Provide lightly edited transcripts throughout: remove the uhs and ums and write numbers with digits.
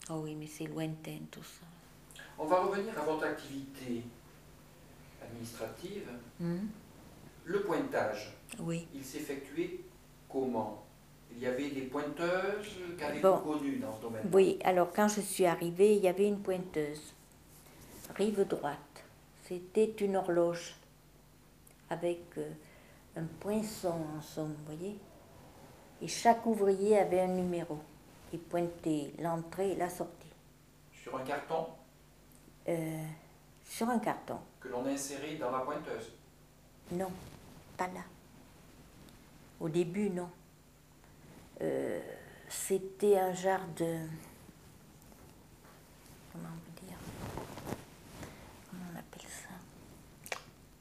Oh oui, mais c'est lointain tout ça. On va revenir à votre activité administrative. Le pointage, Oui. il s'effectuait comment? Il y avait des pointeuses. Qu'avez-vous Bon, connu dans ce domaine-là? oui, alors quand je suis arrivée, il y avait une pointeuse, rive droite. C'était une horloge avec un poinçon en somme, vous voyez. Et chaque ouvrier avait un numéro qui pointait l'entrée et la sortie. Sur un carton Sur un carton. que l'on insérait dans la pointeuse. Non, pas là. Au début, non. C'était un genre de... Comment vous dire? Comment on appelle ça?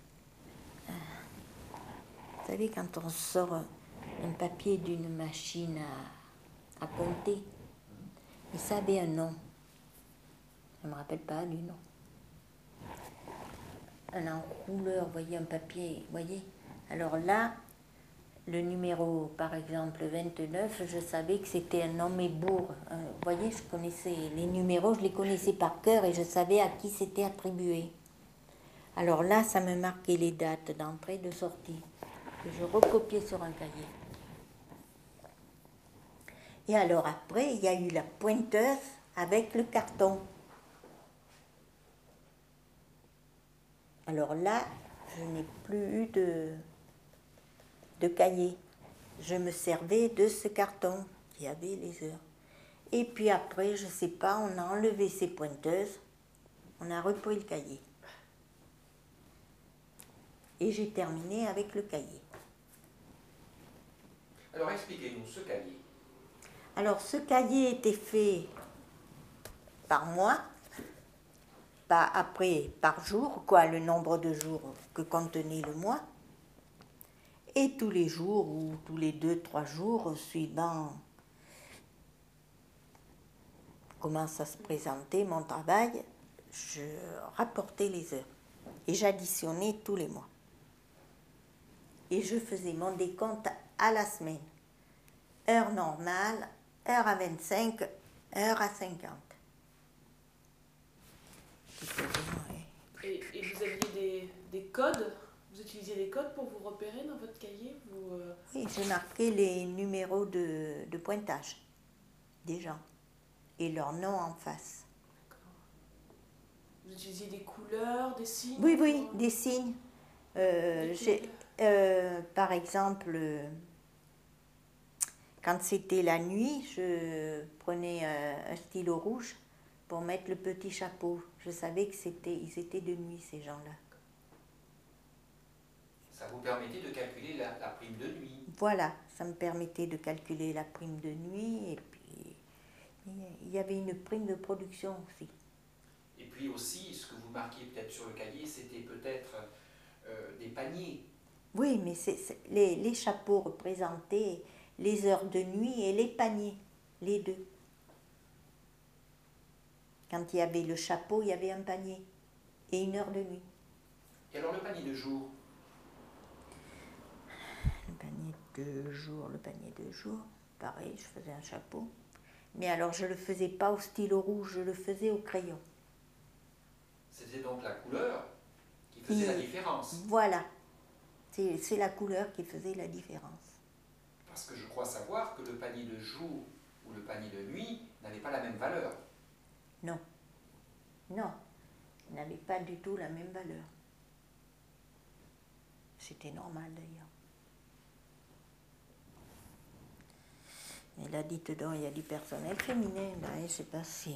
Vous savez, quand on sort un papier d'une machine à compter, et ça avait un nom. Je ne me rappelle pas du nom. Un enrouleur, vous voyez, un papier, vous voyez. Alors là, le numéro, par exemple, 29, je savais que c'était un homme ébour. Vous voyez, je connaissais les numéros, je les connaissais par cœur et je savais à qui c'était attribué. Alors là, ça me marquait les dates d'entrée et de sortie, que je recopiais sur un cahier. Et alors après, il y a eu la pointeuse avec le carton. Alors là, je n'ai plus eu de cahier. Je me servais de ce carton qui avait les heures. Et puis après, je ne sais pas, on a enlevé ces pointeuses, on a repris le cahier. Et j'ai terminé avec le cahier. Alors expliquez-nous ce cahier. Alors ce cahier était fait par mois, pas après par jour, quoi, le nombre de jours que contenait le mois. Et tous les jours, ou tous les 2-3 jours, suivant comment ça se présentait, mon travail, je rapportais les heures. Et j'additionnais tous les mois. Et je faisais mon décompte à la semaine. Heure normale, heure à 25, heure à 50. Et vous aviez des codes? Vous utilisiez des codes pour vous repérer dans votre cahier? Oui, je marquais les numéros de pointage des gens et leur nom en face. Vous utilisiez des couleurs, des signes? Oui, oui, des signes. Par exemple, quand c'était la nuit, je prenais un stylo rouge pour mettre le petit chapeau. Je savais qu'ils étaient de nuit, ces gens-là. Ça vous permettait de calculer la prime de nuit. Voilà, ça me permettait de calculer la prime de nuit et puis il y avait une prime de production aussi. Et puis aussi, ce que vous marquiez peut-être sur le cahier, c'était peut-être des paniers. Oui, mais les chapeaux représentaient les heures de nuit et les paniers, les deux. Quand il y avait le chapeau, il y avait un panier et une heure de nuit. Et alors le panier de jour? Le panier de jour, pareil, je faisais un chapeau. Mais alors je ne le faisais pas au stylo rouge, je le faisais au crayon. C'était donc la couleur qui faisait la différence. Voilà, c'est la couleur qui faisait la différence. Parce que je crois savoir que le panier de jour ou le panier de nuit n'avait pas la même valeur. Non, non, il n'avait pas du tout la même valeur. C'était normal d'ailleurs. Mais là, dites donc, il y a du personnel féminin, là, je ne sais pas si...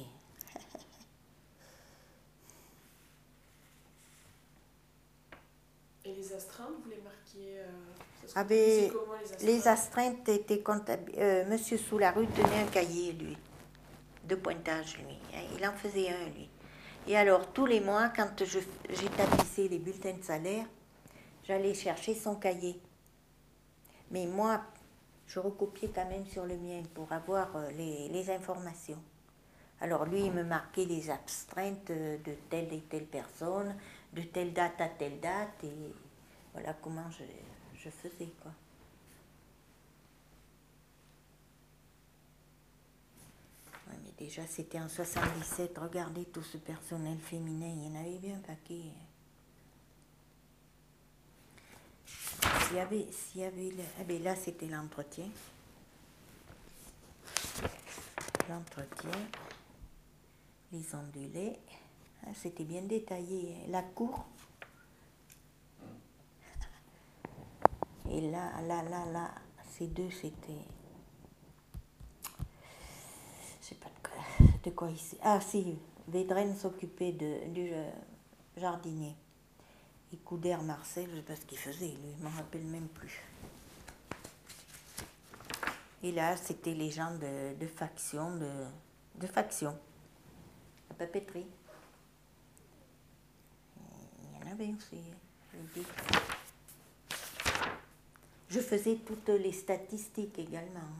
Et les astreintes, vous les marquiez Les astreintes étaient Monsieur Soularue tenait un cahier, lui, de pointage, lui. Il en faisait un, lui. Et alors, tous les mois, quand j'établissais les bulletins de salaire, j'allais chercher son cahier. Mais moi, je recopiais quand même sur le mien pour avoir les informations. Alors lui, il me marquait les astreintes de telle et telle personne, de telle date à telle date, et voilà comment je faisais, quoi. Ouais, mais Déjà, c'était en 77. Regardez tout ce personnel féminin. Il y en avait bien un paquet. Eh bien, là, c'était l'entretien. Les ondulés. C'était bien détaillé. La cour. Et là, ces deux, c'était... Je sais pas de quoi il s'est... Ah si, Védrenne s'occupait du jardinier. Et Couder Marcel, je sais pas ce qu'il faisait, lui, je m'en rappelle même plus. Et là, c'était les gens de faction, de faction. La papeterie. Il y en avait aussi, je dis. Je faisais toutes les statistiques également. Oui.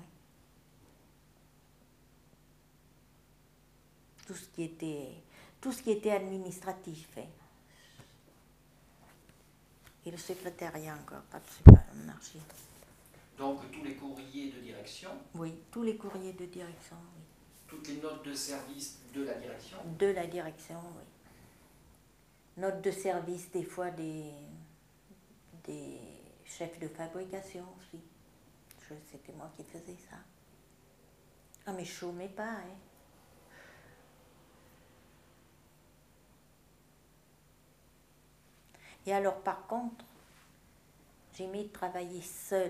Tout ce qui était administratif. Hein. Et le secrétariat encore, pas de archive. Donc tous les courriers de direction. Oui, tous les courriers de direction, oui. Toutes les notes de service de la direction. De la direction, oui. Notes de service, des fois des chefs de fabrication aussi. C'était moi qui faisais ça. Ah mais je chômais pas, hein. Et alors par contre, j'aimais travailler seule.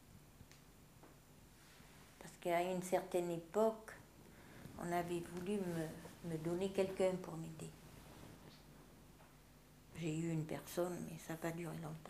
Parce qu'à une certaine époque, on avait voulu me donner quelqu'un pour m'aider. J'ai eu une personne, mais ça n'a pas duré longtemps.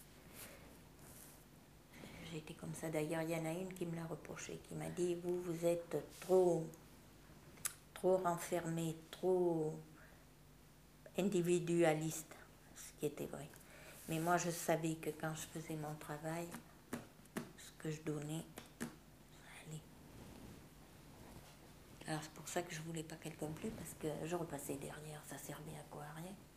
J'étais comme ça. D'ailleurs, il y en a une qui me l'a reproché, qui m'a dit, vous êtes trop renfermé, trop individualiste, ce qui était vrai. Mais moi, je savais que quand je faisais mon travail, ce que je donnais, ça allait. Alors c'est pour ça que je voulais pas quelqu'un plus, parce que je repassais derrière, ça servait à quoi? À rien.